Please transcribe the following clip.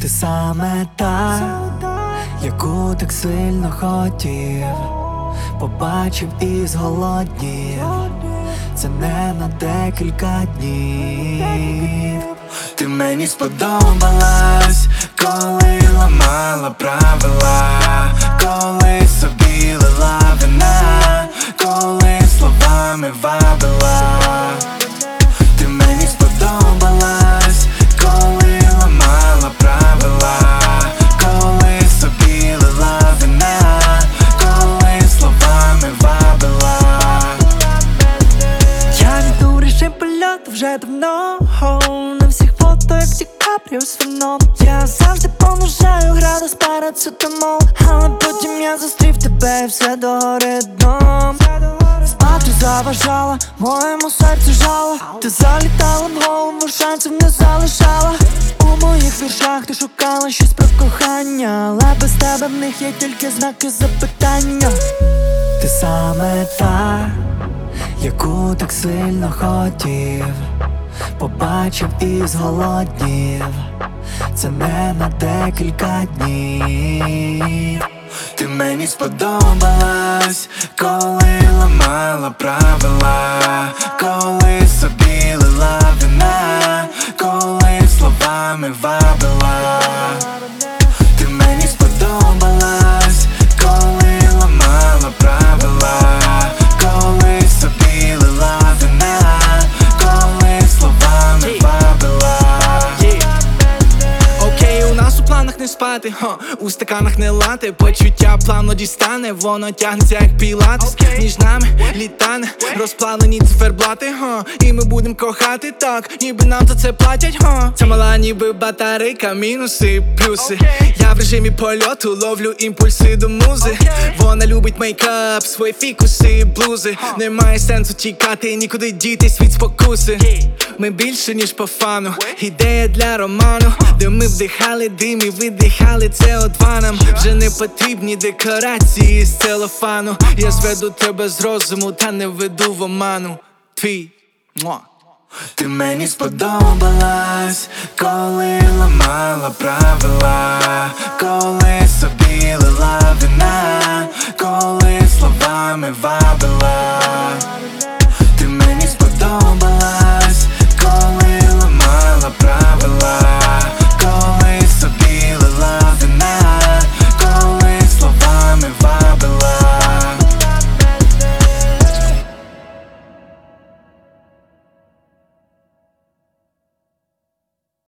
Ти саме та, яку так сильно хотів, побачив і зголоднів. Це не на декілька днів. Ти мені сподобалась, коли ламала правила, коли собі лила вина, коли словами вабила. Ти мені сподобалась, коли ламала правила, коли собі лила вина, коли словами вабила. Я йду режим польоту вже давно. На всіх фото, як Ді Капріо з вином. Я завжди понижаю градус парацетамол, але потім я зустрів тебе і все догорить дном. Спати заважала, моєму серцю жало. Ти залітала в голову, шансів не залишала. У моїх віршах ти шукала щось про кохання, але без тебе в них є тільки знаки запитання. Ти саме та, яку так сильно хотів, побачив і зголоднів. Це не на декілька днів. Ти мені сподобалась, коли ламала правила, коли собі лила вина, коли словами вабила. Ти мені сподобалась, коли ламала правила, коли собі лила вина, коли словами вабила. Окей, у нас у планах не спати, у стаканах не лати. Почуття плавно дістане, воно тягнеться як пілатес. Між нами літане, розплавлені циферблати, і ми будем кохати так, ніби нам за це платять, Це мала ніби батарейка, мінуси, плюси. Я в режимі польоту ловлю імпульси до музи. Вона любить мейкап, свої фікуси, блузи. Немає сенсу тікати, нікуди дітись від спокуси. Ми більше ніж по фану, ідея для роману, де ми вдихали дим і видихали CO2. Нам вже не потрібні декорації з целофану. Я зведу тебе з розуму та не веду в оману. Твій муа. Ти мені сподобалась, коли ламала правила, коли собі лила вина, коли словами вабила.